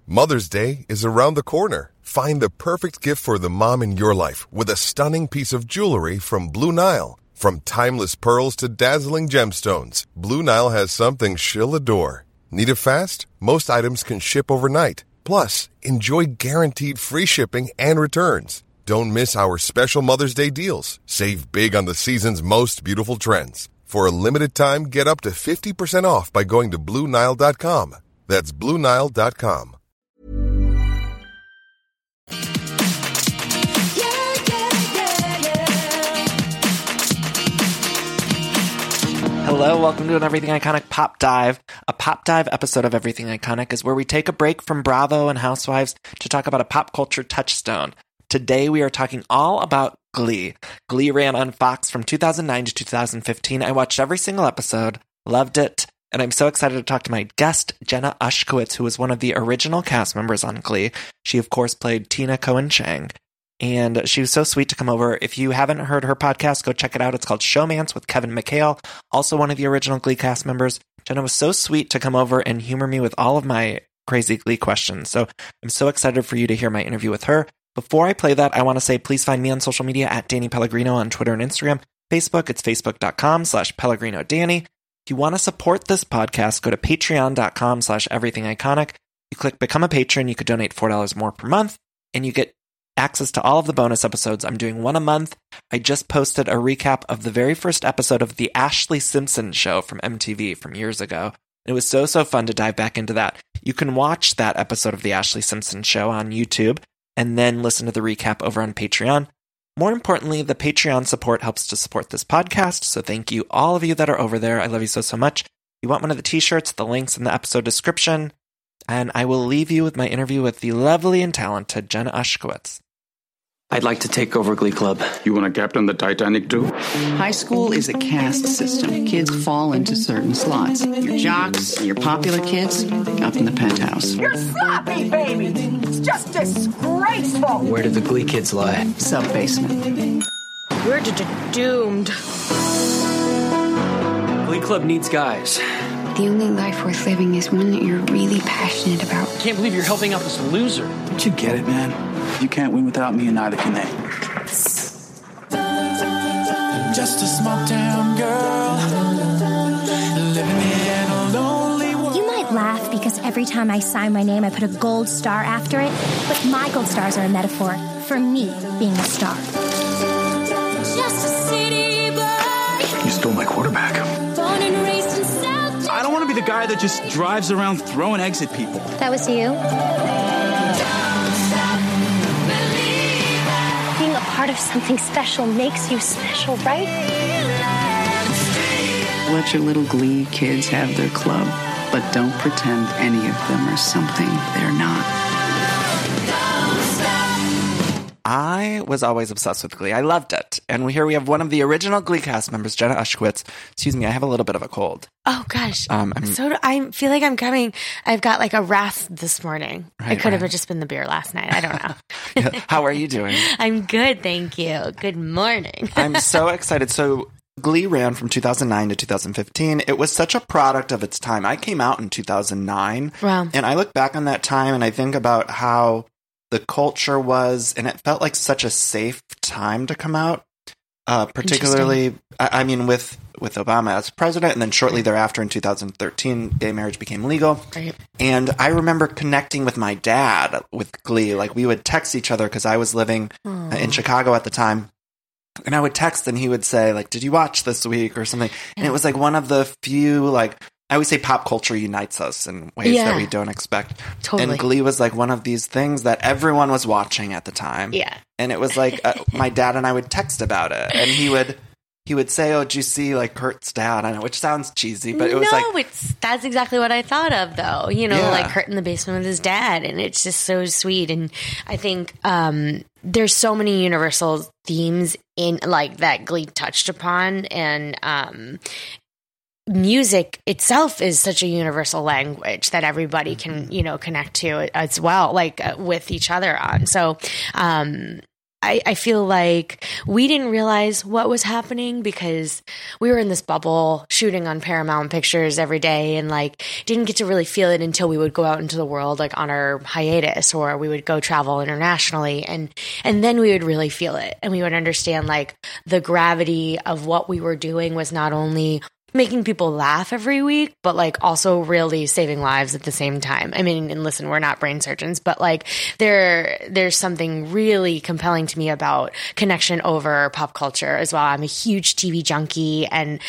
Mother's Day is around the corner. Find the perfect gift for the mom in your life with a stunning piece of jewelry from Blue Nile. From timeless pearls to dazzling gemstones, Blue Nile has something she'll adore. Need it fast? Most items can ship overnight. Plus, enjoy guaranteed free shipping and returns. Don't miss our special Mother's Day deals. Save big on the season's most beautiful trends. For a limited time, get up to 50% off by going to BlueNile.com. That's BlueNile.com. Hello, welcome to an Everything Iconic Pop Dive. A Pop Dive episode of Everything Iconic is where we take a break from Bravo and Housewives to talk about a pop culture touchstone. Today we are talking all about Glee. Glee ran on Fox from 2009 to 2015. I watched every single episode, loved it, and I'm so excited to talk to my guest, Jenna Ushkowitz, who was one of the original cast members on Glee. She, of course, played Tina Cohen Chang. And she was so sweet to come over. If you haven't heard her podcast, go check it out. It's called Showmance with Kevin McHale, also one of the original Glee cast members. Jenna was so sweet to come over and humor me with all of my crazy Glee questions. So I'm so excited for you to hear my interview with her. Before I play that, I want to say please find me on social media at Danny Pellegrino on Twitter and Instagram. Facebook, it's facebook.com/PellegrinoDanny. If you want to support this podcast, go to patreon.com/everythingiconic. You click Become a Patron, you could donate $4 more per month, and you get access to all of the bonus episodes. I'm doing one a month. I just posted a recap of the very first episode of The Ashley Simpson Show from MTV from years ago. It was so fun to dive back into that. You can watch that episode of The Ashley Simpson Show on YouTube and then listen to the recap over on Patreon. More importantly, the Patreon support helps to support this podcast, so thank you all of you that are over there. I love you so much. If you want one of the t-shirts, the link's in the episode description, and I will leave you with my interview with the lovely and talented Jenna Ushkowitz. I'd like to take over Glee Club. You want to captain the Titanic too? High school is a caste system. Kids fall into certain slots. Your jocks, your popular kids, up in the penthouse. You're sloppy, baby! It's just disgraceful! Where do the Glee kids lie? Sub-basement. We're doomed. Glee Club needs guys. The only life worth living is one that you're really passionate about. I can't believe you're helping out this loser. Don't you get it, man? You can't win without me, and neither can they. Just a small town girl living in a lonely world. You might laugh because every time I sign my name, I put a gold star after it. But my gold stars are a metaphor for me being a star. Just a city boy. You stole my quarterback. Born and raised in South. I don't want to be the guy that just drives around throwing eggs at people. That was you? Being a part of something special makes you special, right? Let your little Glee kids have their club, but don't pretend any of them are something they're not. I was always obsessed with Glee. I loved it. And here we have one of the original Glee cast members, Jenna Ushkowitz. Excuse me, I have a little bit of a cold. Oh, gosh. I feel like I'm coming. I've got like a rasp this morning. Right, it could have just been the beer last night. I don't know. How are you doing? I'm good, thank you. Good morning. I'm so excited. So Glee ran from 2009 to 2015. It was such a product of its time. I came out in 2009. Wow. And I look back on that time and I think about how the culture was, and it felt like such a safe time to come out, particularly, I mean, with Obama as president, and then shortly thereafter in 2013, gay marriage became legal. Right. And I remember connecting with my dad with Glee. Like, we would text each other because I was living in Chicago at the time. And I would text and he would say, like, did you watch this week or something? And it was like one of the few, like, I always say pop culture unites us in ways that we don't expect. Totally. And Glee was like one of these things that everyone was watching at the time. Yeah. And it was like my dad and I would text about it. And he would say, oh, did you see like Kurt's dad? I know, which sounds cheesy, but it was that's exactly what I thought of though. You know, like Kurt in the basement with his dad. And it's just so sweet. And I think there's so many universal themes in like that Glee touched upon. And music itself is such a universal language that everybody can, you know, connect to as well, like with each other on. So, I feel like we didn't realize what was happening because we were in this bubble shooting on Paramount Pictures every day and like didn't get to really feel it until we would go out into the world like on our hiatus, or we would go travel internationally, and then we would really feel it and we would understand like the gravity of what we were doing was not only making people laugh every week, but like also really saving lives at the same time. I mean, and listen, we're not brain surgeons, but like there's something really compelling to me about connection over pop culture as well. I'm a huge TV junkie, and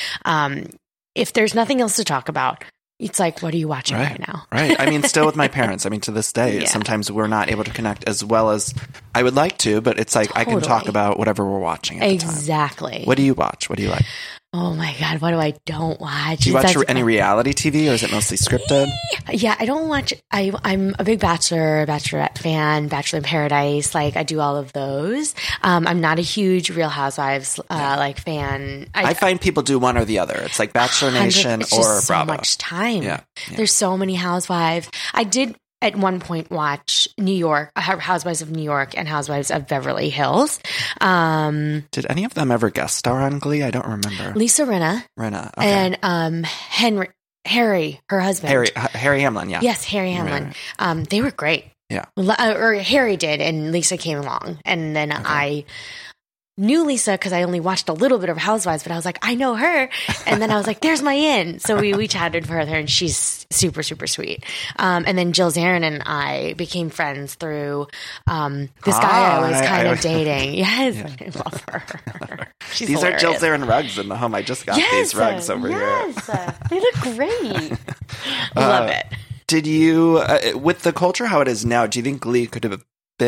if there's nothing else to talk about, it's like, what are you watching right now? Right. I mean, still with my parents. I mean, to this day, sometimes we're not able to connect as well as I would like to, but it's like I can talk about whatever we're watching at the time. Exactly. What do you watch? What do you like? Oh my God, what do I don't watch? Do you watch any reality TV, or is it mostly scripted? Yeah, I don't watch. I'm a big Bachelorette fan, Bachelor in Paradise. Like, I do all of those. I'm not a huge Real Housewives like fan. I find people do one or the other. It's like Bachelor Nation or Bravo. So much time. Yeah. There's so many Housewives. I did at one point watch New York, Housewives of New York and Housewives of Beverly Hills. Did any of them ever guest star on Glee? I don't remember. Lisa Rinna. Okay. And Harry, her husband. Harry Hamlin, yeah. Yes, Harry Hamlin. Right. They were great. Yeah. Or Harry did, and Lisa came along. And then I knew Lisa because I only watched a little bit of Housewives, but I was like, I know her. And then I was like, there's my in. So we chatted further, and she's super, super sweet. And then Jill Zarin and I became friends through this guy I was kind of dating. Yes, I love her. She's These hilarious. are Jill Zarin rugs in the home. I just got these rugs over here. They look great. Love it. Did you, with the culture how it is now, do you think Glee could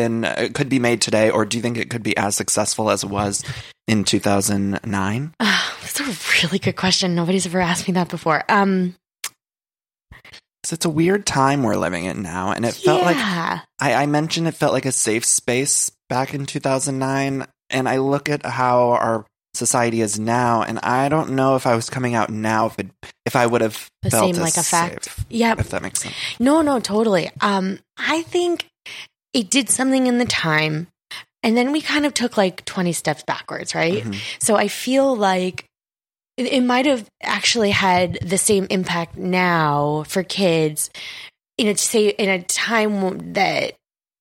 be made today, or do you think it could be as successful as it was in 2009? That's a really good question. Nobody's ever asked me that before. So it's a weird time we're living in now, and it felt like I mentioned it felt like a safe space back in 2009, and I look at how our society is now, and I don't know if I was coming out now if I would have felt same like effect. Yeah, if that makes sense. No, totally. I think it did something in the time, and then we kind of took like 20 steps backwards, right? Mm-hmm. So I feel like it might have actually had the same impact now for kids in a time that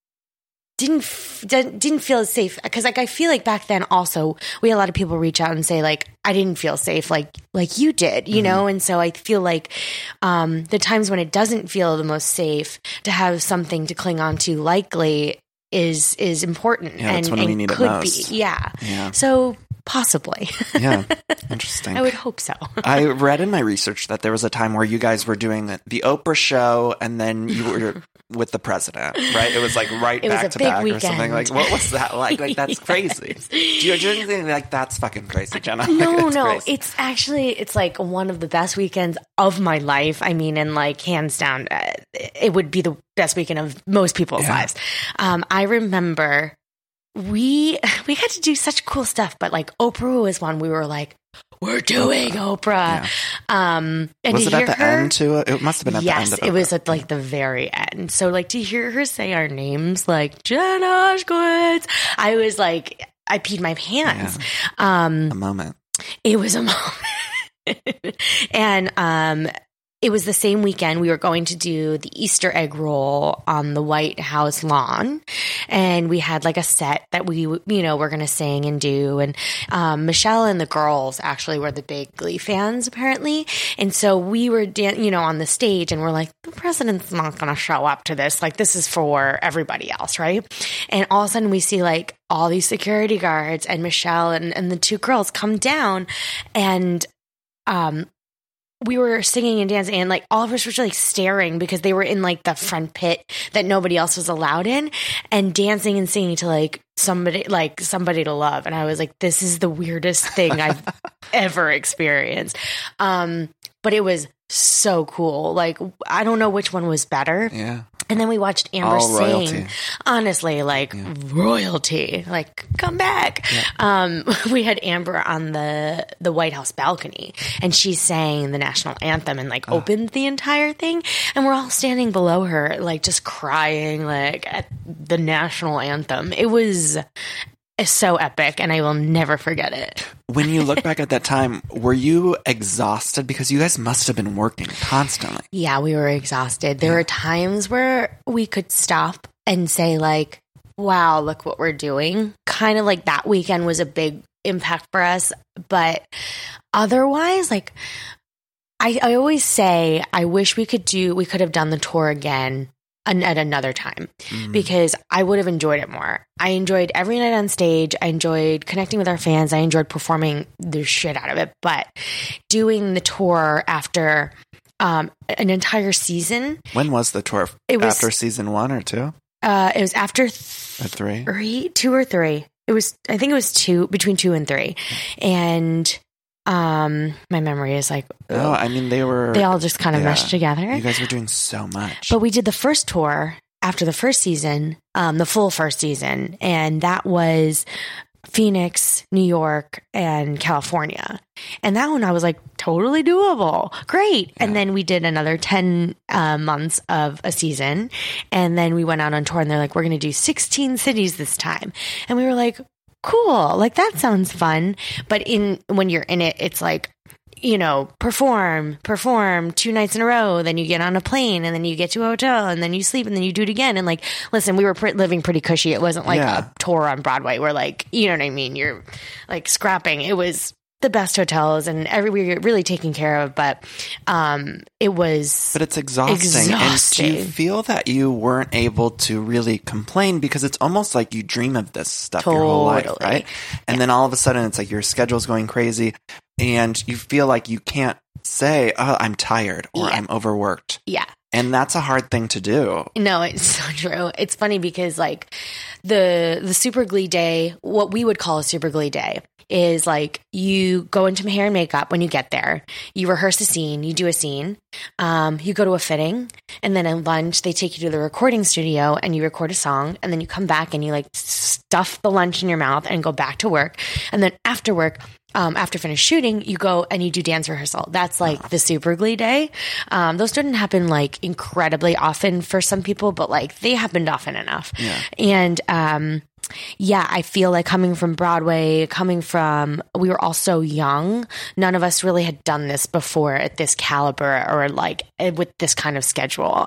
didn't feel as safe, because like I feel like back then also we had a lot of people reach out and say like, I didn't feel safe like you did, you know? And so I feel like the times when it doesn't feel the most safe, to have something to cling on to likely is important. Yeah, that's when we need it most. Yeah. So possibly. Yeah. Interesting. I would hope so. I read in my research that there was a time where you guys were doing the Oprah show, and then you were with the president, right? It was like back to back weekend. Or something. Like, what was that like? Like, that's crazy. Do you think like that's fucking crazy, Jenna? No, crazy. It's like one of the best weekends of my life. I mean, and like hands down, it would be the best weekend of most people's lives. I remember we got to do such cool stuff, but like Oprah was one we were like, we're doing Oprah. And was it at the end too? It must have been at the end. Yes, it was at like the very end. So like to hear her say our names like Jenna Ushkowitz, I was like, I peed my pants. Yeah. A moment. It was a moment. And it was the same weekend we were going to do the Easter egg roll on the White House lawn. And we had like a set that we, were going to sing and do. And Michelle and the girls actually were the big Glee fans, apparently. And so we were, on the stage, and we're like, the president's not going to show up to this. Like, this is for everybody else, right? And all of a sudden we see like all these security guards and Michelle and the two girls come down, and we were singing and dancing, and like all of us were like staring because they were in like the front pit that nobody else was allowed in, and dancing and singing to like somebody to love. And I was like, this is the weirdest thing I've ever experienced. But it was so cool. Like, I don't know which one was better. Yeah. And then we watched Amber all sing. Royalty. Honestly, like royalty. Like, come back. Yeah. We had Amber on the White House balcony, and she sang the national anthem and like opened the entire thing. And we're all standing below her, like just crying like at the national anthem. It was so epic, and I will never forget it. When you look back at that time, were you exhausted? Because you guys must have been working constantly. Yeah, we were exhausted. There were times where we could stop and say like, wow, look what we're doing. Kind of like that weekend was a big impact for us. But otherwise, like I always say, I wish we could have done the tour again at another time, because I would have enjoyed it more. I enjoyed every night on stage. I enjoyed connecting with our fans. I enjoyed performing the shit out of it. But doing the tour after an entire season. When was the tour? After season 1 or 2? It was after 3? 2 or 3. I think it was 2, between 2 and 3. And my memory is like, no, I mean, they all just kind of meshed together. You guys were doing so much. But we did the first tour after the first season, the full first season, and that was Phoenix, New York, and California. And that one I was like, totally doable. Great. Yeah. And then we did another 10 months of a season. And then we went out on tour, and they're like, we're going to do 16 cities this time. And we were like, cool. Like, that sounds fun. But when you're in it, it's like, you know, perform 2 nights in a row, then you get on a plane, and then you get to a hotel, and then you sleep, and then you do it again. And like, listen, we were living pretty cushy. It wasn't like a tour on Broadway where, like, you know what I mean? You're like scrapping. It was the best hotels, and we were really taken care of, but it was. But it's exhausting. And do you feel that you weren't able to really complain, because it's almost like you dream of this stuff your whole life, right? And then all of a sudden, it's like your schedule's going crazy, and you feel like you can't say, "Oh, I'm tired" or "I'm overworked." Yeah. And that's a hard thing to do. No, it's so true. It's funny because like the Super Glee day, what we would call a Super Glee day, is like you go into hair and makeup when you get there. You rehearse a scene. You do a scene. You go to a fitting. And then at lunch, they take you to the recording studio and you record a song. And then you come back and you like stuff the lunch in your mouth and go back to work. And then after work, after finished shooting, you go and you do dance rehearsal. That's like the Super Glee day. Those didn't happen like incredibly often for some people, but like they happened often enough. Yeah. And I feel like coming from Broadway, we were all so young. None of us really had done this before at this caliber or like with this kind of schedule.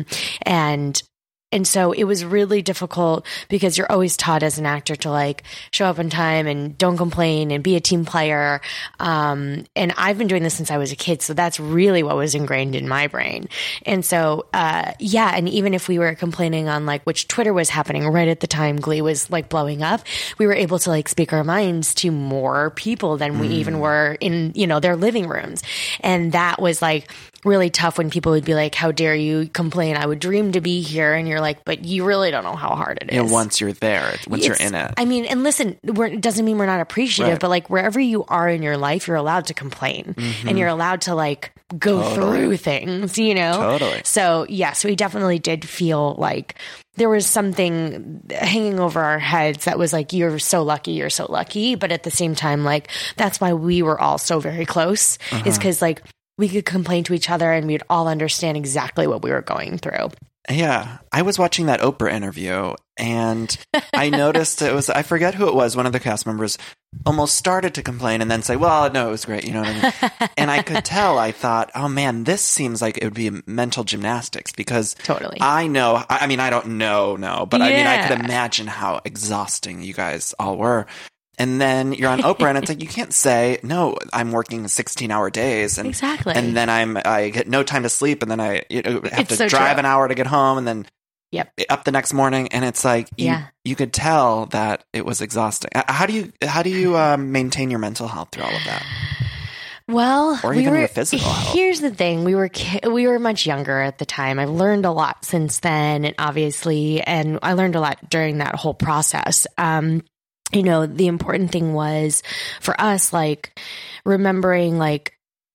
And so it was really difficult because you're always taught as an actor to like show up on time and don't complain and be a team player. And I've been doing this since I was a kid. So that's really what was ingrained in my brain. And so, and even if we were complaining on like which Twitter was happening right at the time Glee was like blowing up, we were able to like speak our minds to more people than we even were in, you know, their living rooms. And that was like really tough when people would be like, how dare you complain? I would dream to be here. And you're like, but you really don't know how hard it is. Yeah, once you're there, once you're in it. I mean, and listen, it doesn't mean we're not appreciative, but like wherever you are in your life, you're allowed to complain and you're allowed to like go through things, you know? Totally. So yes, we definitely did feel like there was something hanging over our heads that was like, you're so lucky. But at the same time, like, that's why we were all so very close is because like, we could complain to each other and we'd all understand exactly what we were going through. Yeah. I was watching that Oprah interview and I noticed I forget who it was, one of the cast members almost started to complain and then say, well, no, it was great. You know what I mean? And I could tell, I thought, oh man, this seems like it would be mental gymnastics because totally. I know, I mean, I don't know, but I mean, I could imagine how exhausting you guys all were. And then you're on Oprah and it's like, you can't say, no, I'm working 16-hour days. And, exactly. And then I get no time to sleep. And then I have to drive an hour to get home and then up the next morning. And it's like, you could tell that it was exhausting. How do you maintain your mental health through all of that? Well, or even your physical health. Here's the thing. We were much younger at the time. I've learned a lot since then, and obviously, and I learned a lot during that whole process. You know, the important thing was for us, like remembering, like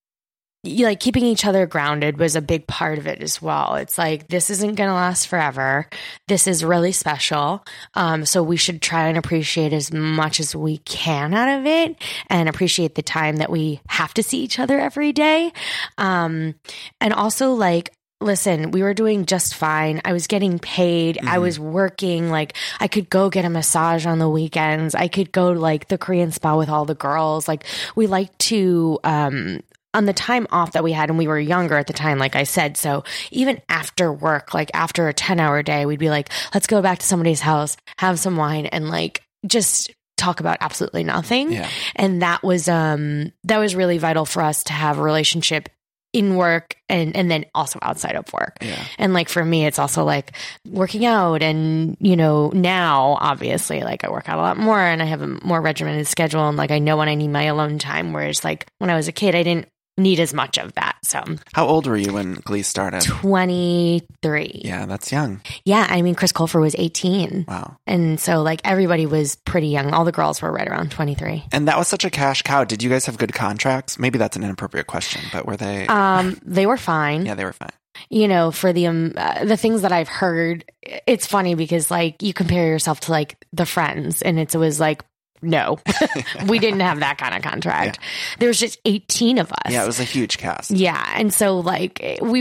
keeping each other grounded was a big part of it as well. It's like, this isn't going to last forever. This is really special. So we should try and appreciate as much as we can out of it and appreciate the time that we have to see each other every day. And also like listen, we were doing just fine. I was getting paid. I was working. Like, I could go get a massage on the weekends. I could go to like the Korean spa with all the girls. Like, we like to, on the time off that we had, and we were younger at the time, like I said. So even after work, like after a 10-hour day, we'd be like, let's go back to somebody's house, have some wine, and like just talk about absolutely nothing. Yeah. And that was really vital for us to have a relationship in work and then also outside of work. Yeah. And like for me, it's also like working out, and now obviously like I work out a lot more and I have a more regimented schedule, and like I know when I need my alone time, whereas like when I was a kid, I didn't need as much of that. So how old were you when Glee started? 23. Yeah, that's young. Yeah, I mean Chris Colfer was 18. Wow. And so like everybody was pretty young. All the girls were right around 23. And that was such a cash cow. Did you guys have good contracts? Maybe that's an inappropriate question, but were they? They were fine. Yeah, they were fine. For the things that I've heard, it's funny because like you compare yourself to like the Friends, and it was like, no, we didn't have that kind of contract. Yeah. There was just 18 of us. Yeah, it was a huge cast. Yeah. And so like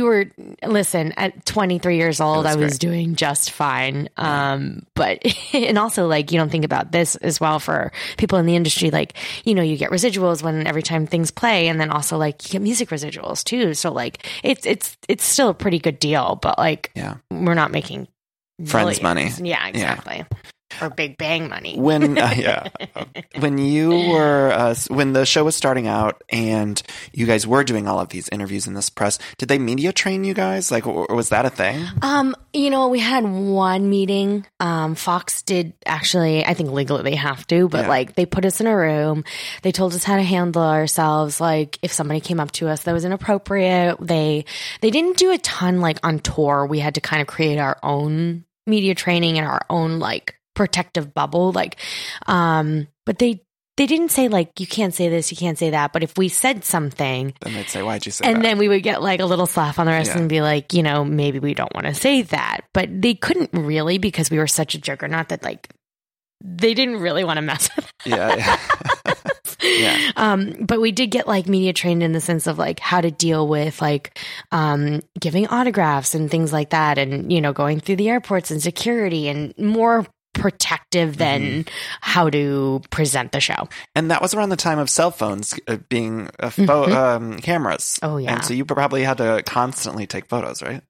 at 23 years old, I was doing just fine. But, and also like, you don't think about this as well for people in the industry. Like, you get residuals when every time things play, and then also like you get music residuals too. So like it's still a pretty good deal, but like, we're not making Friends money. Yeah, exactly. Yeah. Or Big Bang money. When you were when the show was starting out and you guys were doing all of these interviews in this press, did they media train you guys? Like, or was that a thing? We had one meeting. Fox did actually. I think legally they have to, but like they put us in a room. They told us how to handle ourselves. Like if somebody came up to us that was inappropriate, they didn't do a ton like on tour. We had to kind of create our own media training and our own like protective bubble, like but they didn't say like you can't say this, you can't say that, but if we said something, then they'd say, why'd you say that? And that? then we would get like a little slap on the wrist and be like, maybe we don't want to say that, but they couldn't really, because we were such a juggernaut that like they didn't really want to mess with us. Yeah. But we did get like media trained in the sense of like how to deal with like giving autographs and things like that, and going through the airports and security, and more protective than how to present the show. And that was around the time of cell phones being cameras. Oh yeah. And so you probably had to constantly take photos, right?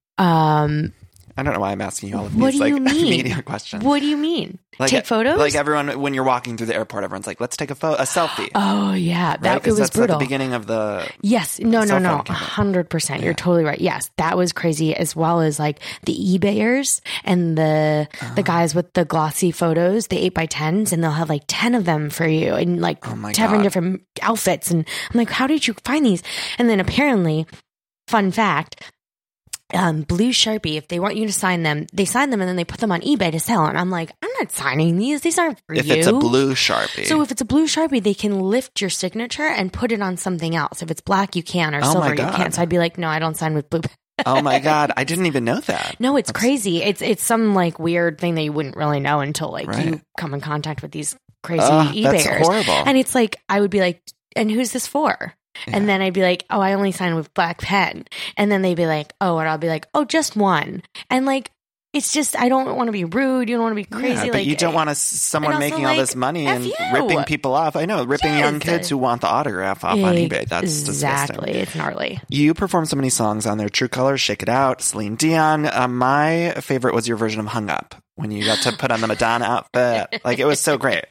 I don't know why I'm asking you all of these media questions. What do you mean? Like, take photos? Like everyone, when you're walking through the airport, everyone's like, let's take a selfie. Oh, yeah. Right? It was that's brutal. At the beginning of the Yes. No. 100%. Yeah. You're totally right. Yes. That was crazy, as well as like the eBayers and the guys with the glossy photos, the 8x10s, and they'll have like 10 of them for you and like 10 different outfits. And I'm like, how did you find these? And then apparently, fun fact, blue Sharpie, if they want you to sign them, they sign them and then they put them on eBay to sell. And I'm like, I'm not signing these. These aren't for you. If it's a blue Sharpie. So if it's a blue Sharpie, they can lift your signature and put it on something else. If it's black, you can, or silver, you can't. So I'd be like, no, I don't sign with blue. Oh my God. I didn't even know that. No, it's crazy. It's some like weird thing that you wouldn't really know until like you come in contact with these crazy eBayers. That's horrible. And it's like, I would be like, and who's this for? Yeah. And then I'd be like, oh, I only sign with black pen. And then they'd be like, oh, and I'll be like, oh, just one. And like, it's just, I don't want to be rude. You don't want to be crazy. Yeah, but you don't want someone making all this money and ripping people off. I know, ripping young kids who want the autograph off on eBay. That's disgusting. Exactly. It's gnarly. You performed so many songs on there. True Colors, Shake It Out, Celine Dion. My favorite was your version of Hung Up, when you got to put on the Madonna outfit. Like, it was so great.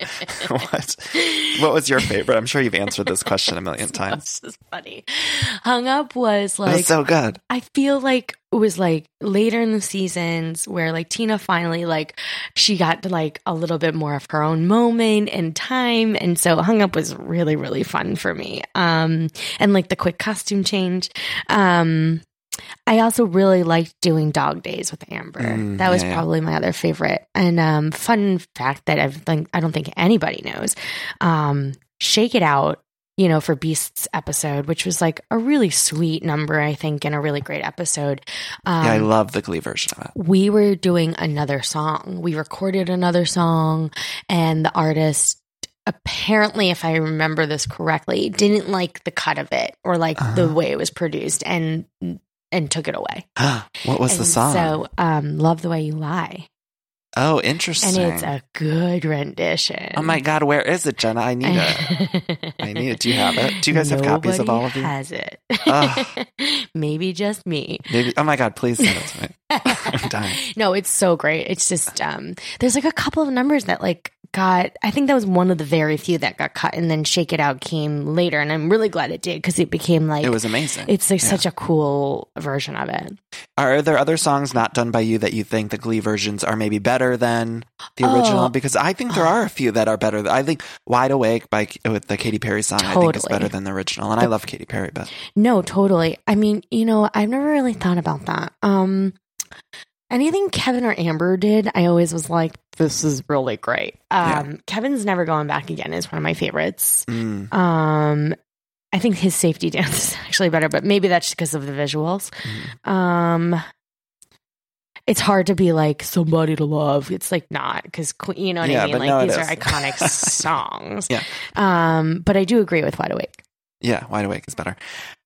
What was your favorite? I'm sure you've answered this question a million times. This is funny. Hung Up was like... It was so good. I feel like it was like later in the seasons where like Tina finally like she got to like a little bit more of her own moment and time. And so Hung Up was really, really fun for me. And like the quick costume change. I also really liked doing Dog Days with Amber. That was probably my other favorite. And fun fact that I don't think anybody knows. Shake It Out, for Beast's episode, which was like a really sweet number, I think, and a really great episode. I love the Glee version of it. We were doing another song. We recorded another song, and the artist, apparently, if I remember this correctly, didn't like the cut of it or like the way it was produced. And and took it away. What was the song? So, Love the Way You Lie. Oh, interesting. And it's a good rendition. Oh my God, where is it, Jenna? I need it. I need it. Do you have it? Do you guys have copies of all of these? Has it. Maybe just me. Maybe. Oh my God, please send it to me. I'm dying. No, it's so great. It's just, there's like a couple of numbers that like got, I think that was one of the very few that got cut, and then Shake It Out came later. And I'm really glad it did, because it became like, it was amazing. It's like such a cool version of it. Are there other songs not done by you that you think the Glee versions are maybe better than the original? Because I think there are a few that are better. I think Wide Awake with the Katy Perry song, I think is better than the original. And I love Katy Perry, but no, totally. I mean, I've never really thought about that. Anything Kevin or Amber did, I always was like, this is really great. Kevin's Never Going Back Again is one of my favorites. I think his Safety Dance is actually better, but maybe that's just because of the visuals. It's hard to be like Somebody to Love. It's like not, because you know what I mean? Like these are iconic songs. But I do agree with Wide Awake. Yeah, Wide Awake is better.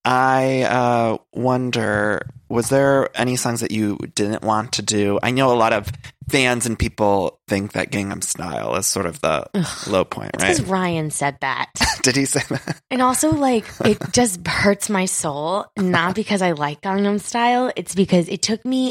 I wonder, was there any songs that you didn't want to do? I know a lot of fans and people think that Gangnam Style is sort of the low point, right? Because Ryan said that. Did he say that? And also, like, it just hurts my soul, not because I like Gangnam Style. It's because it took me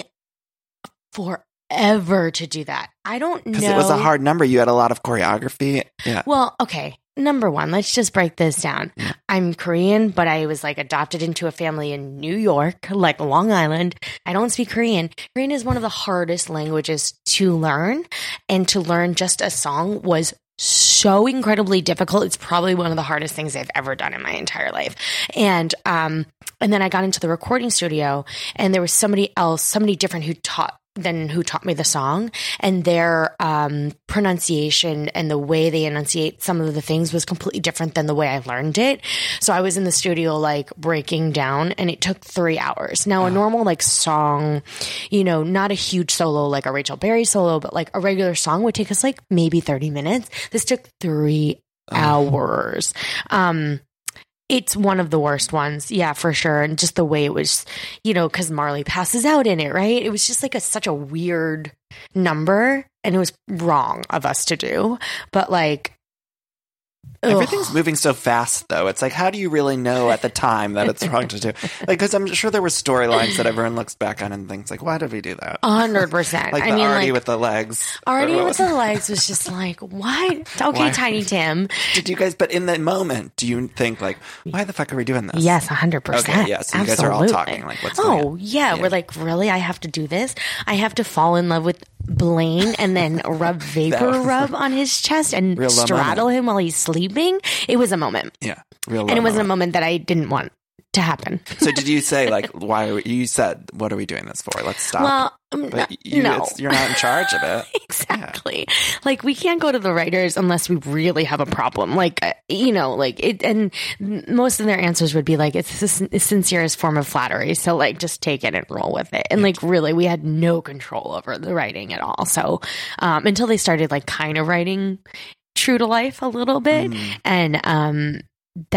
forever to do that. I don't know. Because it was a hard number. You had a lot of choreography. Yeah. Well, okay. Number one, let's just break this down. I'm Korean, but I was like adopted into a family in New York, like Long Island. I don't speak Korean. Korean is one of the hardest languages to learn, and to learn just a song was so incredibly difficult. It's probably one of the hardest things I've ever done in my entire life. And then I got into the recording studio, and there was somebody different who taught me the song, and their pronunciation and the way they enunciate some of the things was completely different than the way I learned it. So I was in the studio like breaking down, and it took 3 hours. Now a normal like song, not a huge solo like a Rachel Berry solo, but like a regular song would take us like maybe 30 minutes. This took 3 hours. It's one of the worst ones. Yeah, for sure. And just the way it was, because Marley passes out in it, right? It was just like such a weird number, and it was wrong of us to do. But like, everything's moving so fast, though. It's like, how do you really know at the time that it's wrong to do? Like, because I'm sure there were storylines that everyone looks back on and thinks, like, why did we do that? 100%. Like Artie with the legs. Artie with the legs was just like, what? Okay, Tiny Tim. Did you guys, but in the moment, do you think, like, why the fuck are we doing this? Yes, 100%. Okay, yeah, so you guys are all talking, like, what's going on? Yeah, we're like, really? I have to do this? I have to fall in love with Blaine and then rub vapor rub on his chest and straddle him while he's sleeping? It was a moment. Yeah. And it wasn't a moment that I didn't want to happen. So did you say, like, you said, what are we doing this for? Let's stop. Well, but no. You're not in charge of it. Exactly. Yeah. Like, we can't go to the writers unless we really have a problem. Like, like it, and most of their answers would be like, it's the sincerest form of flattery. So like, just take it and roll with it. And like, really, we had no control over the writing at all. So, until they started like kind of writing true to life a little bit. And,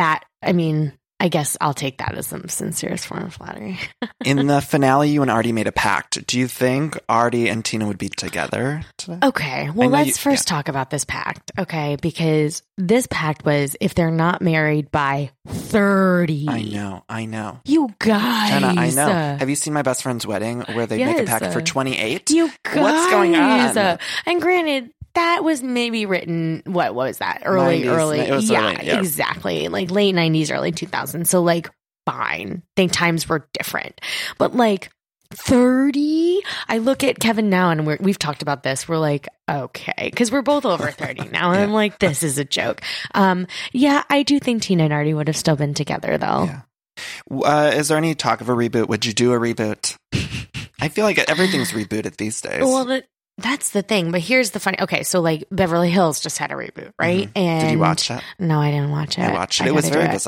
I guess I'll take that as the sincerest form of flattery. In the finale, you and Artie made a pact. Do you think Artie and Tina would be together today? Okay. Well, let's first talk about this pact. Okay. Because this pact was if they're not married by 30. I know. You guys. Jenna, I know. Have you seen My Best Friend's Wedding where they make a pact for 28? You guys. What's going on? And granted, that was maybe written, what was that? Early. It was yeah, early, yeah, exactly. Like late 90s, early 2000s. So like, fine. I think times were different. But like 30, I look at Kevin now and we've talked about this. We're like, okay. Because we're both over 30 now. And I'm like, this is a joke. Yeah, I do think Tina and Artie would have still been together though. Yeah. Is there any talk of a reboot? Would you do a reboot? I feel like everything's rebooted these days. Well, that's the thing. But here's the funny. Okay, so like Beverly Hills just had a reboot, right? And did you watch it? No, I didn't watch it. I watched it. It was very bizarre.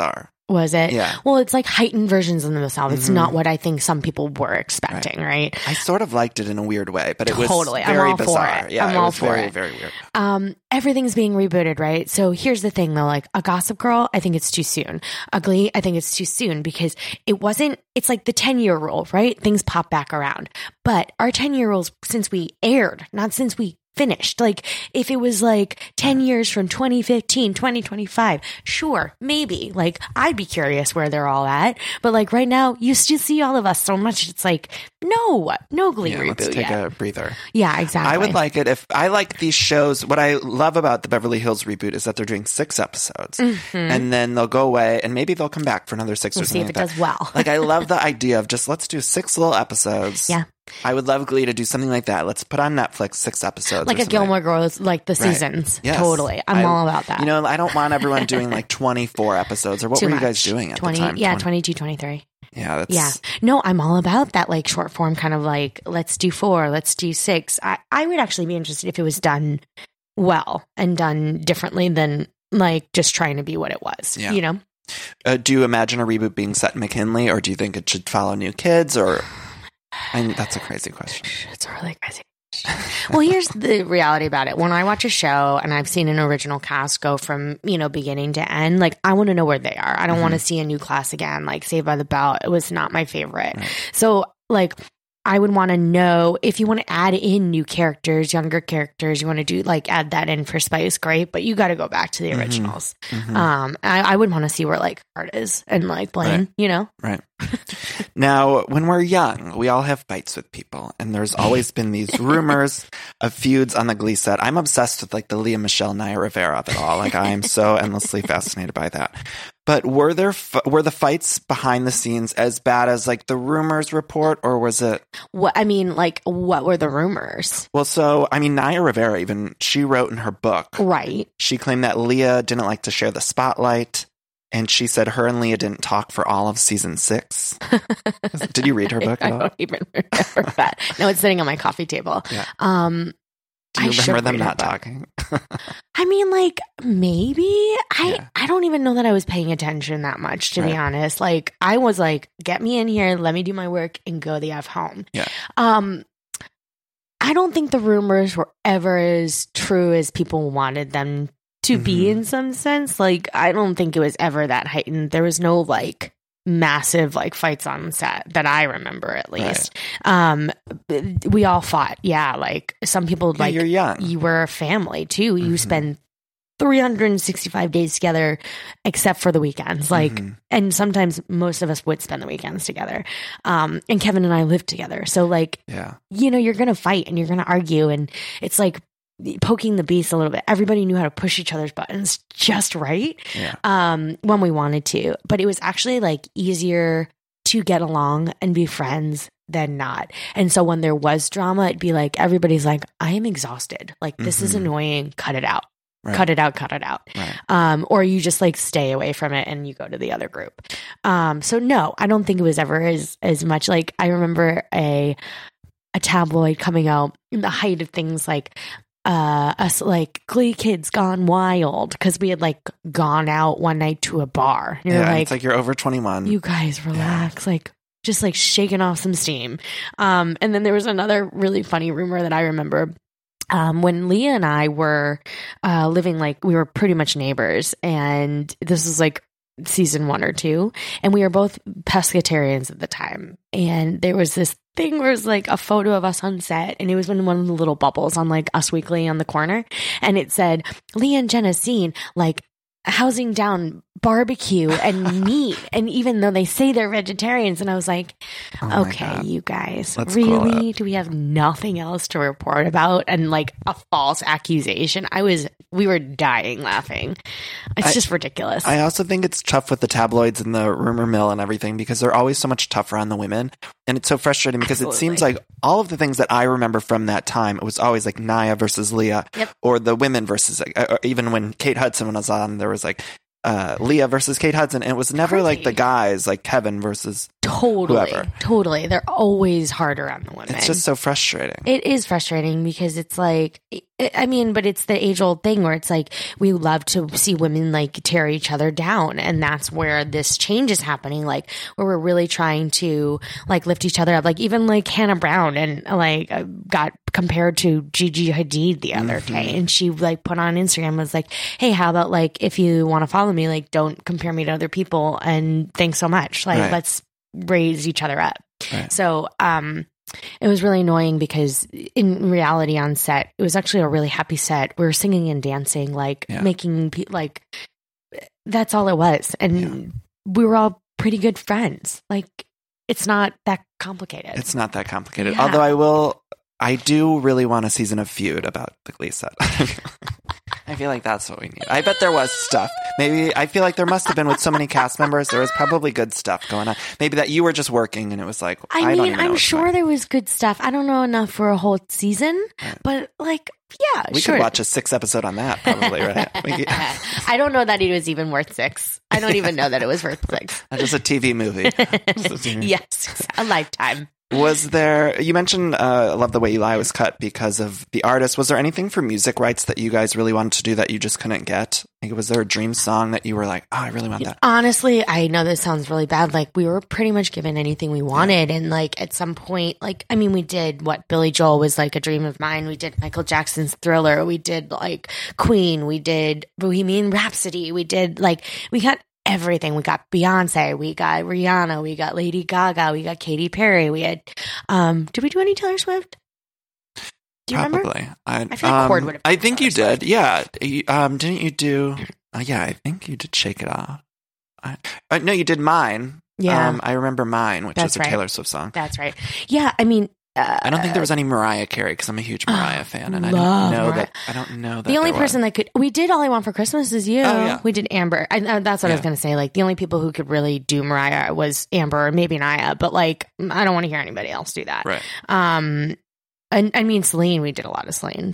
Was it? Yeah. Well, it's like heightened versions of themselves. It's not what I think some people were expecting, right? I sort of liked it in a weird way, but it was totally. very I'm all bizarre. For it. Yeah, I'm it all was for very, it. very weird. Everything's being rebooted, right? So here's the thing though, like a Gossip Girl, I think it's too soon. A Glee, I think it's too soon because it's like the 10-year rule, right? Things pop back around. But our 10-year rules since we aired, not since we finished. Like if it was like 10 years from 2015, 2025, sure, maybe. Like I'd be curious where they're all at. But like right now, you still see all of us so much. It's like, no Glee reboot let's take yet. a breather. Yeah, exactly. I would like it if I like these shows. What I love about the Beverly Hills reboot is that they're doing 6 episodes and then they'll go away and maybe they'll come back for another 6 or something. See if it does well. Like I love the idea of just let's do 6 little episodes. Yeah. I would love Glee to do something like that. Let's put on Netflix 6 episodes. Like a Gilmore Girls, like the seasons. Yes. Totally. I'm all about that. You know, I don't want everyone doing like 24 episodes or what were you guys doing at the time? Yeah, 22, 23. Yeah, that's... Yeah. No, I'm all about that like short form kind of like, let's do 4, let's do 6. I would actually be interested if it was done well and done differently than like just trying to be what it was, you know? Do you imagine a reboot being set in McKinley or do you think it should follow New Kids or... that's a crazy question. It's a really crazy question. Well, here's the reality about it. When I watch a show and I've seen an original cast go from, beginning to end, like I want to know where they are. I don't want to see a new class again. Like Saved by the Bell, it was not my favorite. Right. So like I would want to know if you want to add in new characters, younger characters, you want to do like add that in for spice, great. But you got to go back to the originals. I would want to see where like Hart is and like Blaine, Right. Now, when we're young, we all have fights with people, and there's always been these rumors of feuds on the Glee set. I'm obsessed with like the Leah Michelle Naya Rivera of it all. Like I am so endlessly fascinated by that. But were the fights behind the scenes as bad as like the rumors report, or was it? What were the rumors? Well, so Naya Rivera she wrote in her book, right? She claimed that Leah didn't like to share the spotlight. And she said her and Leah didn't talk for all of season 6. Did you read her book at all? I don't even remember that. No, it's sitting on my coffee table. Yeah. Do you remember them not talking? Maybe. I don't even know that I was paying attention that much, to be honest. Like, I was like, get me in here, let me do my work, and go the F home. Yeah. I don't think the rumors were ever as true as people wanted them to be in some sense. Like, I don't think it was ever that heightened. There was no like massive like fights on set that I remember, at least. Right. We all fought. Yeah. Like some people like you're young. You were a family too. You spend 365 days together except for the weekends. Like, and sometimes most of us would spend the weekends together. And Kevin and I lived together. So like, you're going to fight and you're going to argue, and it's like poking the beast a little bit. Everybody knew how to push each other's buttons just right. When we wanted to, but it was actually like easier to get along and be friends than not. And so when there was drama, it'd be like, everybody's like, I am exhausted. Like, this is annoying. Cut it out. Right. Cut it out. Right. Or you just like stay away from it and you go to the other group. So no, I don't think it was ever as much. Like, I remember a tabloid coming out in the height of things like, us like Glee Kids Gone Wild, because we had like gone out one night to a bar. And like, it's like you're over 21. You guys relax, like just like shaking off some steam. And then there was another really funny rumor that I remember. When Leah and I were living, like we were pretty much neighbors, and this was like season 1 or 2, and we were both pescatarians at the time. And there was this thing where it was like a photo of us on set, and it was in one of the little bubbles on like Us Weekly on the corner, and it said Leah and Jenna scene like housing down barbecue and meat, and even though they say they're vegetarians, and I was like, okay, you guys, really, do we have nothing else to report about? And like a false accusation. We were dying laughing. It's just ridiculous. I also think it's tough with the tabloids and the rumor mill and everything, because they're always so much tougher on the women, and it's so frustrating because it seems like all of the things that I remember from that time, it was always like Naya versus Leah, or the women versus, or even when Kate Hudson was on, there was like Leah versus Kate Hudson, and it was never like the guys like Kevin versus Totally. They're always harder on the women. It's just so frustrating. It is frustrating because it's like, but it's the age old thing where it's like, we love to see women like tear each other down. And that's where this change is happening. Like where we're really trying to like lift each other up. Like even like Hannah Brown and like got compared to Gigi Hadid the other day. And she like put on Instagram was like, hey, how about like, if you want to follow me, like don't compare me to other people. And thanks so much. Like let's raise each other up. Right. So, it was really annoying because in reality on set, it was actually a really happy set. We were singing and dancing, like making like that's all it was. And we were all pretty good friends. Like it's not that complicated. It's not that complicated. Yeah. Although I do really want a season of Feud about the Glee set. I feel like that's what we need. I bet there was stuff. Maybe I feel like there must have been with so many cast members. There was probably good stuff going on. Maybe that you were just working and it was like, I don't even know. I'm sure there was good stuff. I don't know enough for a whole season, but like, yeah, we could watch a 6 episode on that probably, right? I don't know that it was even worth 6. I don't even know that it was worth 6. Just a TV movie. Yes, a lifetime. Was there, you mentioned I Love the Way You Lie was cut because of the artist. Was there anything for music rights that you guys really wanted to do that you just couldn't get? Like, was there a dream song that you were like, oh, I really want that? Honestly, I know this sounds really bad. Like, we were pretty much given anything we wanted. And like, at some point, like, I mean, we did what Billy Joel was like a dream of mine. We did Michael Jackson's Thriller. We did like Queen. We did Bohemian Rhapsody. We did like, we got everything. We got Beyonce, we got Rihanna, we got Lady Gaga, we got Katy Perry, we had did we do any Taylor Swift? Do you remember? I feel like Cord would have. I think you did. Yeah. Didn't you do yeah, I think you did Shake It Off. No, you did Mine. Yeah. I remember Mine, which is a Taylor Swift song. That's right. Yeah, I mean I don't think there was any Mariah Carey because I'm a huge Mariah fan, and I don't know that. The only person that could, we did All I Want for Christmas Is You. Oh, yeah. We did Amber. That's what I was going to say. Like the only people who could really do Mariah was Amber or maybe Naya, but like I don't want to hear anybody else do that. Right. I mean Celine. We did a lot of Celine.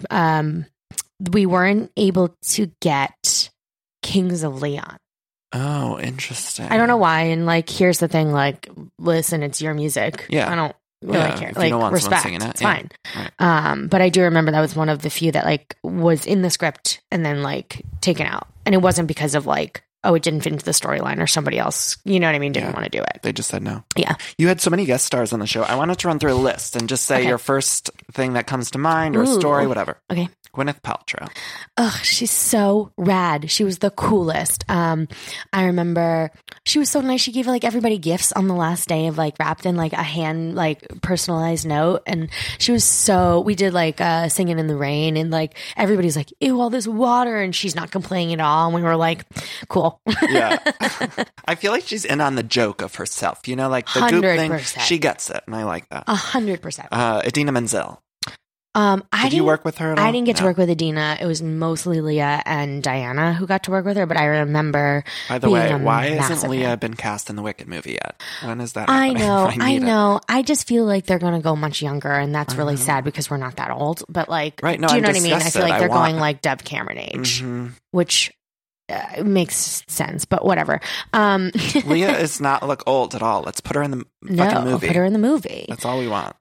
We weren't able to get Kings of Leon. Oh, interesting. I don't know why. And like, here's the thing. Like, listen, it's your music. Yeah. I don't really care. If like, you don't want respect. It's fine. Right. But I do remember that was one of the few that like was in the script and then like taken out. And it wasn't because of like, oh, it didn't fit into the storyline or somebody else, you know what I mean, didn't want to do it. They just said no. Yeah. You had so many guest stars on the show. I wanted to run through a list and just say your first thing that comes to mind or a story, whatever. Okay. Gwyneth Paltrow. Ugh, she's so rad. She was the coolest. I remember she was so nice. She gave like everybody gifts on the last day of like wrapped in like a hand like personalized note, and she was so. We did like Singing in the Rain, and like everybody's like, ew, all this water, and she's not complaining at all. And we were like, cool. Yeah, I feel like she's in on the joke of herself. You know, like the 100%. Goop thing. She gets it, and I like that. 100%. Idina Menzel. Did you work with her at all? I didn't get to work with Idina. It was mostly Leah and Diana who got to work with her, but I remember. By the way, why hasn't Leah been cast in the Wicked movie yet? When is that happening? I know. I just feel like they're going to go much younger, and that's really sad because we're not that old. But like, right, no, do you know what I mean? I feel like they're going like Dove Cameron age, which makes sense, but whatever. Leah is not look old at all. Let's put her in the fucking movie. Put her in the movie. That's all we want.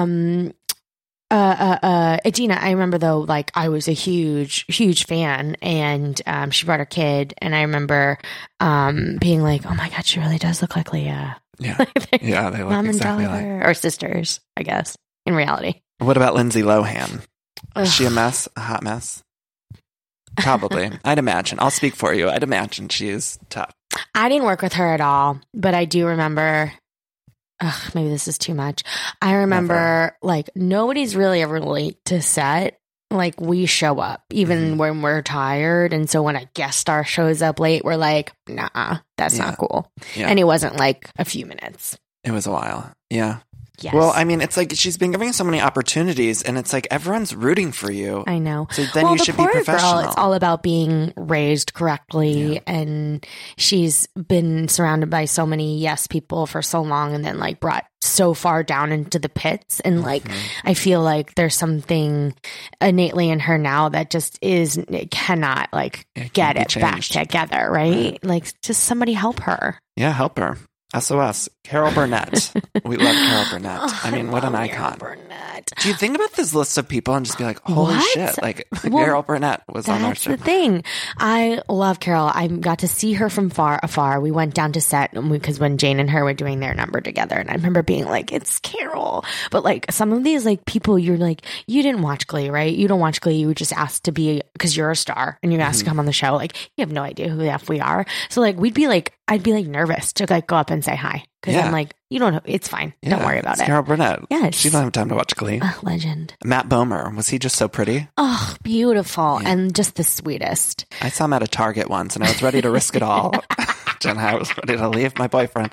Idina, I remember though, like I was a huge fan, and she brought her kid, and I remember being like, oh my god, she really does look like Leah. Yeah, yeah, they look mom exactly and daughter, or sisters, I guess. In reality, what about Lindsay Lohan? Is she a mess? A hot mess? Probably. I'd imagine. I'll speak for you. I'd imagine she is tough. I didn't work with her at all, but I do remember. Maybe this is too much. I remember like nobody's really ever late to set. Like we show up even when we're tired. And so when a guest star shows up late, we're like, nah, that's not cool. Yeah. And it wasn't like a few minutes. It was a while. Yeah. Yes. Well, I mean, it's like she's been giving so many opportunities, and it's like everyone's rooting for you. I know. So then you should be professional. Girl, it's all about being raised correctly, and she's been surrounded by so many yes people for so long, and then like brought so far down into the pits. And like, I feel like there's something innately in her now that just cannot like get it back together, right? Like, just somebody help her. Yeah, help her. SOS. Carol Burnett. We love Carol Burnett. I mean, what an icon. Burnett. Do you think about this list of people and just be like, holy What? shit, like Carol Burnett was on our show. That's the thing. I love Carol. I got to see her from afar. We went down to set because when Jane and her were doing their number together, and I remember being like, it's Carol. But like some of these like people, you're like, you didn't watch Glee, right? You don't watch Glee. You were just asked to be, because you're a star and you're asked to come on the show. Like you have no idea who the F we are. So like I'd be like nervous to like go up and say hi. Because I'm like, you don't know. It's fine. Don't worry about it. Carol Burnett. Yes. She doesn't have time to watch Glee. Legend. Matt Bomer. Was he just so pretty? Oh, beautiful. And just the sweetest. I saw him at a Target once and I was ready to risk it all. Jen, I was ready to leave my boyfriend.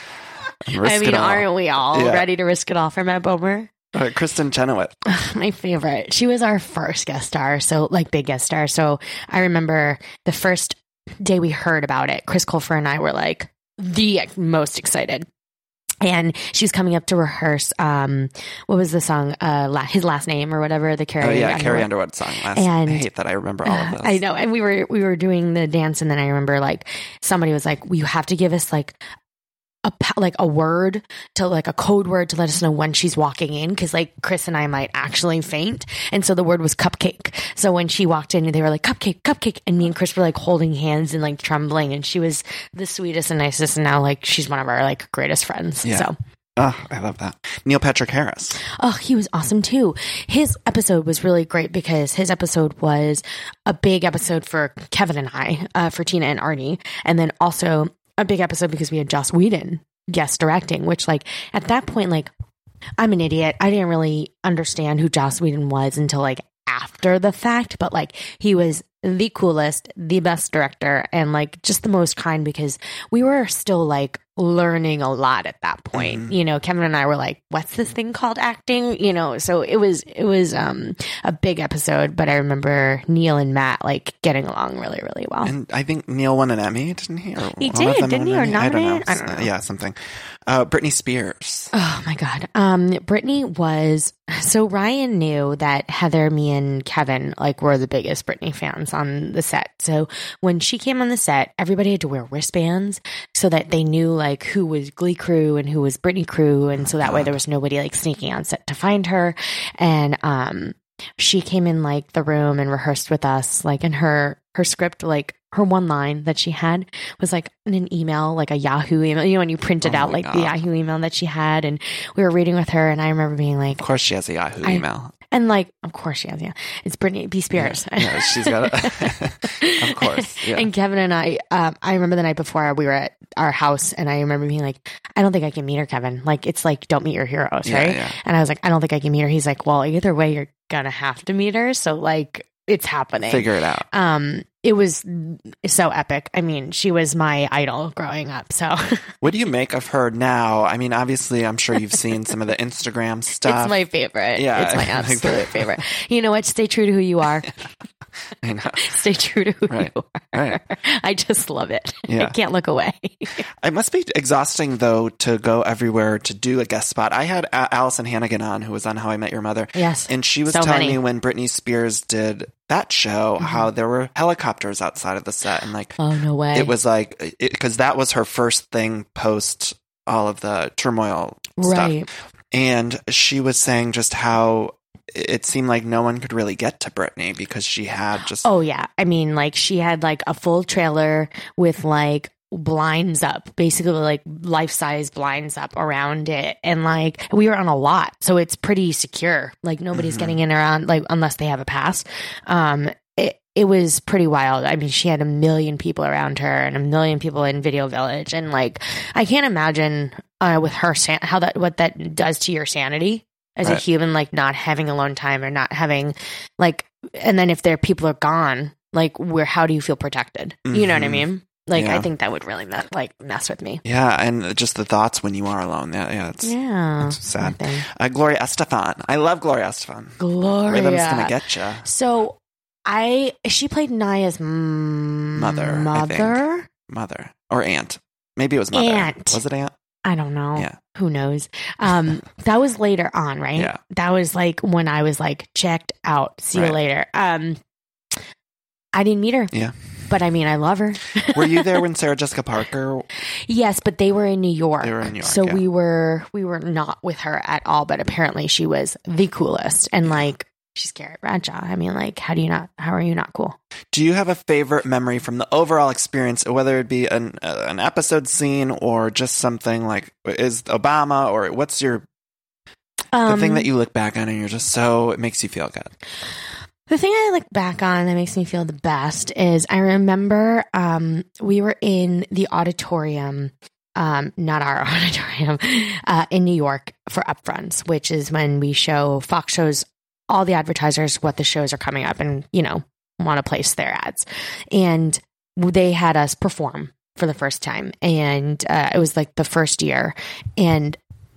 Aren't we all ready to risk it all for Matt Bomer? Kristen Chenoweth. My favorite. She was our first guest star. So like big guest star. So I remember the first day we heard about it, Chris Colfer and I were like the most excited. And she was coming up to rehearse. What was the song? His last name or whatever. The Carrie. Carrie Underwood song. I hate that I remember all of this. I know. And we were doing the dance, and then I remember like somebody was like, "Well, you have to give us like a word to like a code word to let us know when she's walking in, because like Chris and I might actually faint." And so the word was cupcake. So when she walked in, they were like cupcake, and me and Chris were like holding hands and like trembling, and she was the sweetest and nicest, and now like she's one of our like greatest friends. Yeah. So oh, I love that. Neil Patrick Harris. Oh, he was awesome too. His episode was really great because his episode was a big episode for Kevin and I, for Tina and Artie, and then also a big episode because we had Joss Whedon guest directing, which like at that point, like I'm an idiot. I didn't really understand who Joss Whedon was until like after the fact, but like he was the coolest, the best director, and like just the most kind, because we were still like learning a lot at that point. You know, Kevin and I were like, what's this thing called acting? You know, so it was a big episode, but I remember Neil and Matt like getting along really, really well. And I think Neil won an Emmy, didn't he? He did, didn't he? Or nominated? I don't know. Yeah, something. Britney Spears. Oh my God. Britney was, so Ryan knew that Heather, me, and Kevin like were the biggest Britney fans on the set. So when she came on the set, everybody had to wear wristbands so that they knew like who was Glee crew and who was Britney crew, and so that way there was nobody like sneaking on set to find her. And she came in like the room and rehearsed with us, like in her script, like her one line that she had was like in an email, like a Yahoo email, you know, when you printed out like the Yahoo email that she had, and we were reading with her, and I remember being like, of course she has a Yahoo email. And like, of course she has, yeah. It's Britney B. Spears. Yeah, she's got it. Of course. Yeah. And Kevin and I remember the night before we were at our house, and I remember being like, I don't think I can meet her, Kevin. Like, it's like, don't meet your heroes, right? Yeah. And I was like, I don't think I can meet her. He's like, well, either way, you're gonna have to meet her. So like, it's happening. Figure it out. It was so epic. I mean, she was my idol growing up. So what do you make of her now? I mean, obviously, I'm sure you've seen some of the Instagram stuff. It's my favorite. Yeah. It's my absolute favorite. You know what? Stay true to who you are. I know. Stay true to who you are. Right. I just love it. Yeah. I can't look away. It must be exhausting, though, to go everywhere to do a guest spot. I had Allison Hannigan on, who was on How I Met Your Mother. Yes. And she was telling me when Britney Spears did that show, how there were helicopters outside of the set. And like, oh, no way. It was like, because that was her first thing post all of the turmoil stuff. And she was saying just how it seemed like no one could really get to Britney because she had just... Oh, yeah. I mean, like, she had, like, a full trailer with, like, blinds up, basically, like, life-size blinds up around it. And, like, we were on a lot, so it's pretty secure. Like, nobody's getting in or out, like, unless they have a pass. It was pretty wild. I mean, she had 1 million people around her and 1 million people in Video Village. And, like, I can't imagine with her, what that does to your sanity as a human, like not having alone time or not having like, and then if people are gone, like how do you feel protected? You know what I mean? Like, I think that would really mess with me. Yeah. And just the thoughts when you are alone. It's sad. Gloria Estefan. I love Gloria Estefan. Rhythm's Gonna Get Ya. So she played Naya's mother. Mother or aunt. Maybe it was mother. Aunt. Was it aunt? I don't know. Yeah. Who knows? That was later on, right? Yeah. That was like when I was like checked out. See you later. I didn't meet her. Yeah. But I mean, I love her. Were you there when Sarah Jessica Parker? Yes, but they were in New York. They were in New York. So yeah. we were not with her at all, but apparently she was the coolest. And like, she's Carrie Bradshaw. I mean, like, how are you not cool? Do you have a favorite memory from the overall experience, whether it be an episode scene or just something like, is Obama, or what's your, the thing that you look back on and you're just it makes you feel good? The thing I look back on that makes me feel the best is I remember we were in the auditorium, not our auditorium, in New York for Upfronts, which is when Fox shows all the advertisers what the shows are coming up and, want to place their ads. And they had us perform for the first time. And it was like the first year. And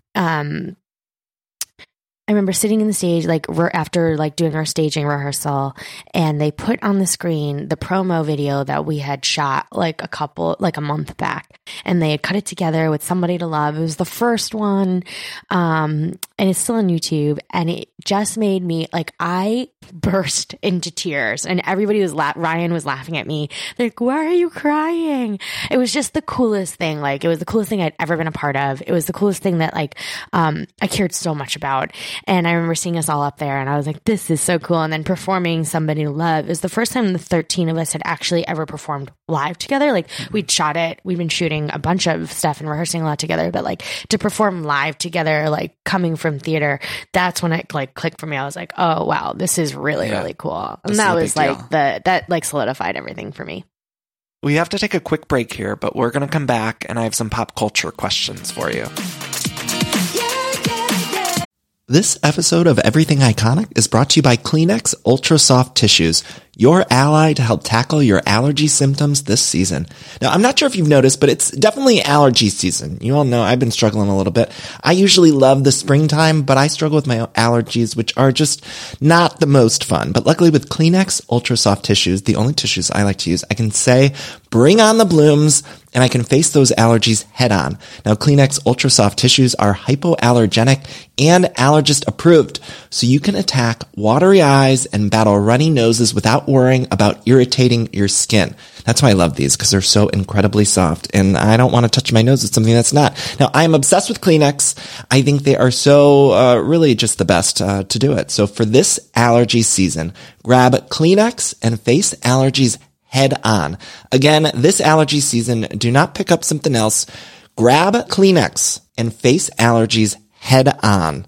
I remember sitting in the stage, like after like doing our staging rehearsal, and they put on the screen the promo video that we had shot like a month back, and they had cut it together with Somebody to Love. It was the first one, and it's still on YouTube, and it just made me like, I burst into tears, and everybody Ryan was laughing at me. They're like, why are you crying? It was just the coolest thing. Like, it was the coolest thing I'd ever been a part of. It was the coolest thing that like, I cared so much about. And I remember seeing us all up there, and I was like, this is so cool. And then performing Somebody to Love. It was the first time the 13 of us had actually ever performed live together. Like, we'd shot it. We'd been shooting a bunch of stuff and rehearsing a lot together. But like, to perform live together, like coming from theater, that's when it like clicked for me. I was like, oh, wow, this is really, really cool. And that was like that like solidified everything for me. We have to take a quick break here, but we're going to come back, and I have some pop culture questions for you. This episode of Everything Iconic is brought to you by Kleenex Ultra Soft Tissues, your ally to help tackle your allergy symptoms this season. Now, I'm not sure if you've noticed, but it's definitely allergy season. You all know I've been struggling a little bit. I usually love the springtime, but I struggle with my allergies, which are just not the most fun. But luckily with Kleenex Ultra Soft Tissues, the only tissues I like to use, I can say, bring on the blooms, and I can face those allergies head on. Now, Kleenex Ultra Soft Tissues are hypoallergenic and allergist approved, so you can attack watery eyes and battle runny noses without worrying about irritating your skin. That's why I love these, because they're so incredibly soft, and I don't want to touch my nose with something that's not. Now, I am obsessed with Kleenex. I think they are so really just the best to do it. So for this allergy season, grab Kleenex and face allergies head on. Again, this allergy season, do not pick up something else. Grab Kleenex and face allergies head on.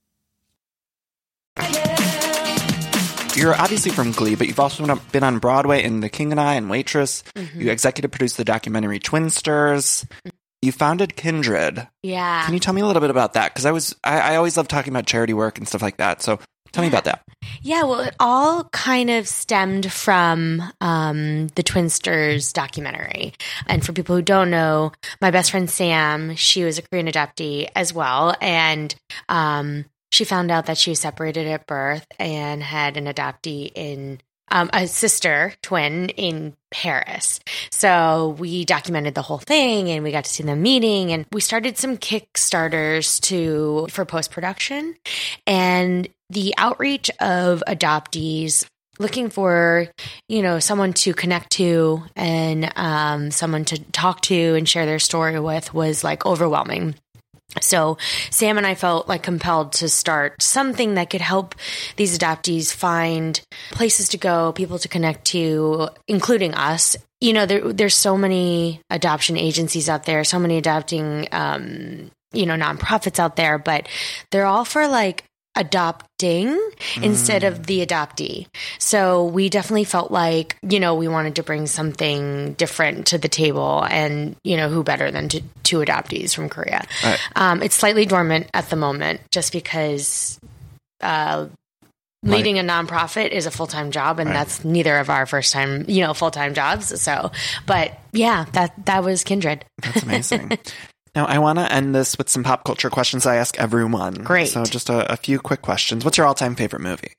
You're obviously from Glee, but you've also been on Broadway in The King and I and Waitress. Mm-hmm. You executive produced the documentary Twinsters. You founded Kindred. Yeah. Can you tell me a little bit about that? Because I always love talking about charity work and stuff like that. So tell me about that. Yeah, well, it all kind of stemmed from the Twinsters documentary. And for people who don't know, my best friend Sam, she was a Korean adoptee as well. And she found out that she was separated at birth and had an adoptee in a sister twin in Paris. So we documented the whole thing, and we got to see them meeting, and we started some Kickstarters for post-production, and the outreach of adoptees looking for, someone to connect to and someone to talk to and share their story with was like overwhelming. So Sam and I felt like compelled to start something that could help these adoptees find places to go, people to connect to, including us. There's so many adoption agencies out there, so many adopting, nonprofits out there, but they're all for like adopting instead of the adoptee. So we definitely felt like, we wanted to bring something different to the table, and, who better than two adoptees from Korea. Right. It's slightly dormant at the moment just because leading a nonprofit is a full-time job, and that's neither of our first time, full-time jobs. So, but yeah, that was Kindred. That's amazing. Now, I want to end this with some pop culture questions I ask everyone. Great. So just a few quick questions. What's your all-time favorite movie?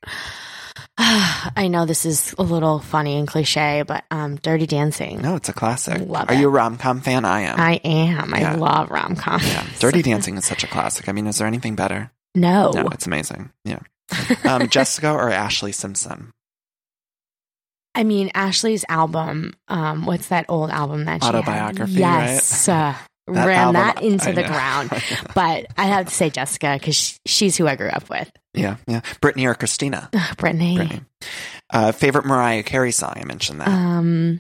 I know this is a little funny and cliche, but Dirty Dancing. No, it's a classic. Love Are you a rom-com fan? I am. I am. I love rom-com. Yeah. Dirty Dancing is such a classic. I mean, is there anything better? No. No, it's amazing. Yeah. Jessica or Ashley Simpson? I mean, Ashley's album, what's that old album that she Autobiography, had? Yes. right? Ran album, that into I the know. ground. But I have to say Jessica, because she's who I grew up with. Yeah. Brittany or Christina? Brittany. Favorite Mariah Carey song? I mentioned that. Oh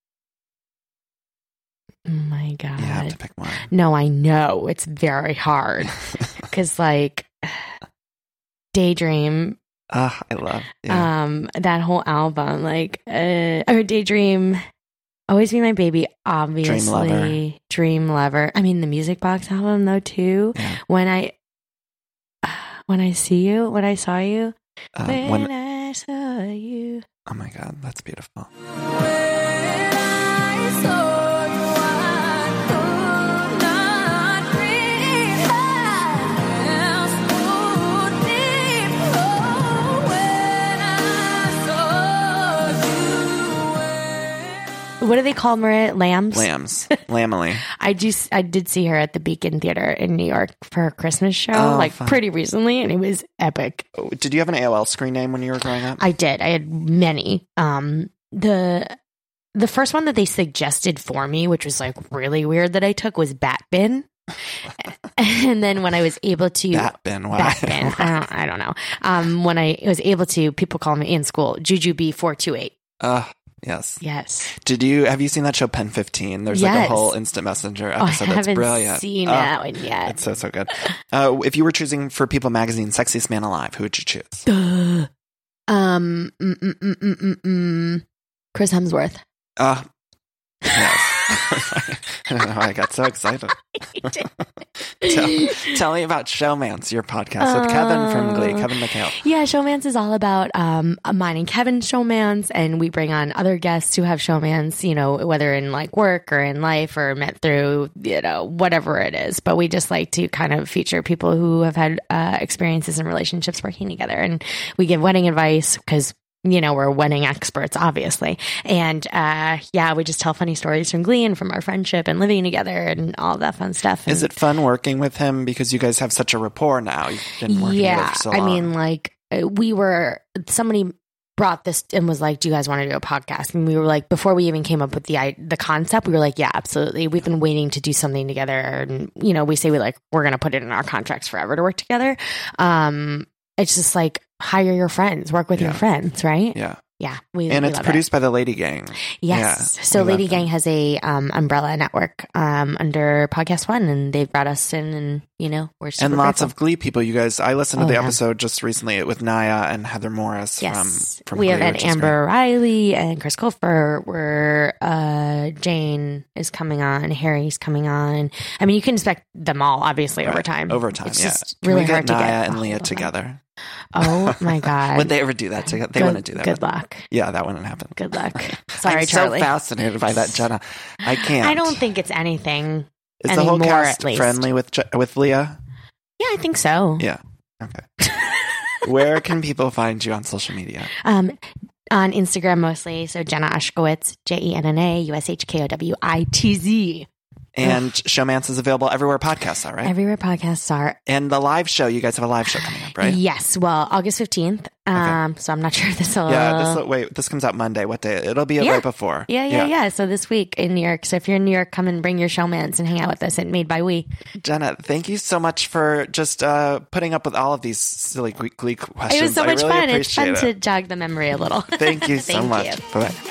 my God. You have to pick one. No, I know. It's very hard. Because, like, Daydream. I love that whole album. Like, or Daydream. Always Be My Baby, obviously. Dream Lover. I mean, the Music Box album, though, too. Yeah. When I saw you. When I saw you. Oh my God, that's beautiful. What do they call Maria? Lambs? Lamely. I did see her at the Beacon Theater in New York for her Christmas show, fun. pretty recently, and it was epic. Did you have an AOL screen name when you were growing up? I did. I had many. The first one that they suggested for me, which was like really weird that I took, was Batbin. And then when I was able to Batbin, why? Batbin, I don't know. When I was able to, people call me in school Jujubee 428. Yes. Have you seen that show Pen 15? There's like a whole instant messenger episode that's brilliant. I haven't seen that one yet. It's so good. If you were choosing for People Magazine Sexiest Man Alive, who would you choose? Chris Hemsworth. Yes. I don't know why I got so excited. Tell me about Showmance, your podcast with Kevin from Glee, Kevin McHale. Yeah, Showmance is all about mine and Kevin's Showmance, and we bring on other guests who have Showmance, whether in like work or in life or met through, whatever it is. But we just like to kind of feature people who have had experiences in relationships working together, and we give wedding advice because we're wedding experts, obviously. And we just tell funny stories from Glee and from our friendship and living together and all that fun stuff. And is it fun working with him because you guys have such a rapport now? You've been working together for so long. I mean, somebody brought this and was like, do you guys want to do a podcast? And we were like, before we even came up with the concept, we were like, yeah, absolutely. We've been waiting to do something together. And, we say we're going to put it in our contracts forever to work together. It's just like, hire your friends, work with your friends, right? Yeah. Yeah. It's produced by the Lady Gang. Yes. Yeah, so Lady Gang has a umbrella network under Podcast One, and they've brought us in, and we're super lots grateful. of Glee people. You guys, I listened to the episode just recently with Naya and Heather Morris from we Glee, have Amber Riley and Chris Colfer. Jane is coming on, Harry's coming on. I mean, you can expect them all, obviously, over time. It's just really hard to get Naya and Leah together. Oh my God. Would they ever do that together? They wouldn't do that. Good luck. Yeah, that wouldn't happen. Good luck. Sorry, I'm Charlie. so fascinated by that, Jenna. I can't. I don't think it's anything. Is anymore, the whole cast at least friendly with Leah? Yeah, I think so. Yeah. Okay. Where can people find you on social media? On Instagram mostly. So Jenna Ushkowitz, JENNA USHKOWITZ. And Showmance is available everywhere podcasts are, right? Everywhere podcasts are. And the live show, you guys have a live show coming up, right? Yes. Well, August 15th. So I'm not sure if this will... this comes out Monday. What day? It'll be right before. Yeah. So this week in New York. So if you're in New York, come and bring your Showmance and hang out with us at Made by We. Jenna, thank you so much for just putting up with all of these silly Glee questions. It was so much fun. It's fun to jog the memory a little. Thank you so much. Bye-bye.